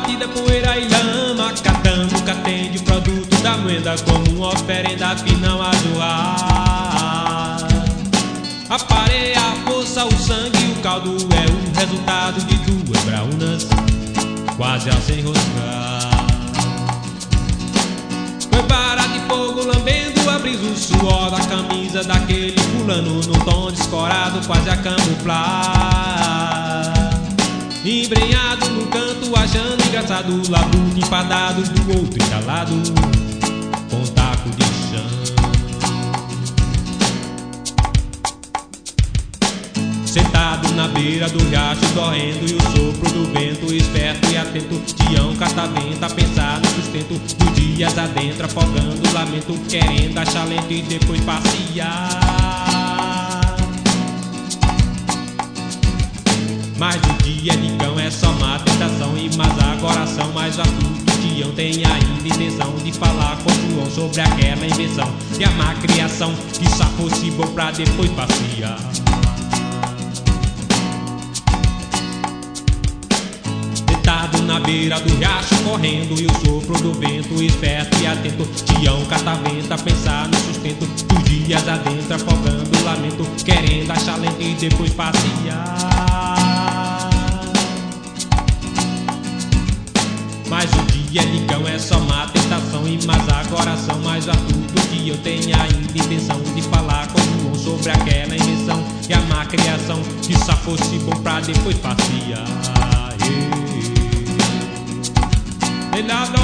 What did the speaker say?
batida, poeira e lama, catando catende o produto da moeda como uma oferenda final a doar. Apareia a força, o sangue e o caldo é o resultado de duas braunas quase a se enroscar. Foi vara de fogo lambendo a brisa, o suor da camisa daquele fulano no tom descorado quase a camuflar. Embrenhado num canto, achando engraçado, labuto empadado do outro entalado com taco de chão. Sentado na beira do riacho, dorrendo e o sopro do vento, esperto e atento, Tião catavento a pensar no sustento dos dias adentro, afogando o lamento, querendo achar lento e depois passear. Mas o dia de cão é só má tentação, e mas agora são mais astutos. Tião tem ainda intenção de falar com João sobre aquela invenção de amar a criação, que só fosse bom pra depois passear. Deitado na beira do riacho, correndo e o sopro do vento, esperto e atento, Tião catavento a pensar no sustento dos dias adentro, afogando o lamento, querendo achar lento e depois passear. Mas o dia de cão é só má tentação, e mas agora são mais astutos, que eu tenho ainda intenção de falar com João sobre aquela invenção e amar a criação, que só fosse bom pra depois passear.